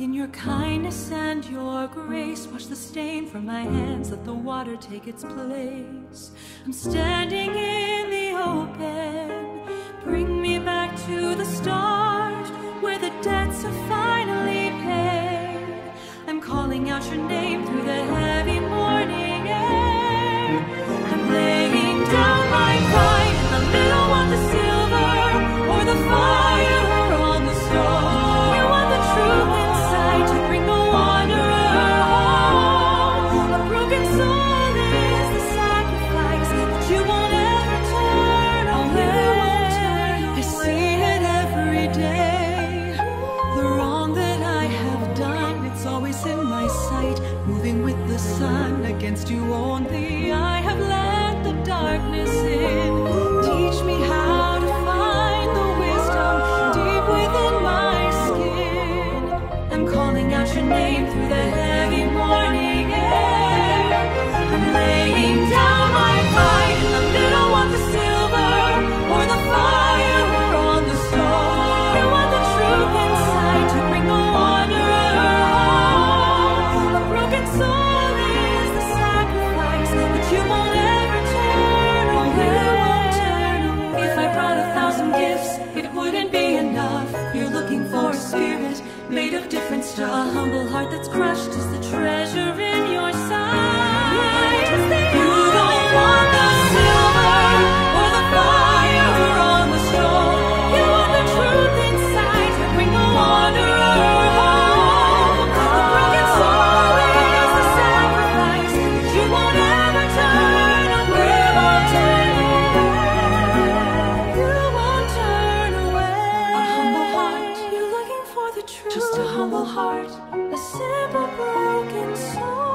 In your kindness and your grace, wash the stain from my hands, let the water take its place. I'm standing in the open, bring me back to the start, where the debts are finally paid. I'm calling out your name through the heavy morning air. I'm laying down my pride in the middle of the silver, or the fire or on the stone. You want the truth inside to bring the wanderer home. A broken soul is the sacrifice that you won't ever turn away. I see it every day, the wrong that I have done. It's always in my sight, moving with the sun against you only. I have let the darkness in. Teach me how to find the wisdom deep within my skin. I'm calling out your name through the heavy morning air. I'm laying down my pride in the middle of the silver, or the fire or on the stone. You want the truth inside to bring the wanderer home. A broken soul is the sacrifice, but you won't ever turn away. If I brought 1,000 gifts, it wouldn't be enough. You're looking for a spirit made of different stuff. A humble heart that's crushed is the treasure in your sight. You don't want the silver or the fire or on the stone. You want the truth inside to bring the wanderer home. A broken soul is the sacrifice that you won't ever turn away. You won't turn away. A humble heart, you're looking for the truth. Just a humble heart, a simple broken soul.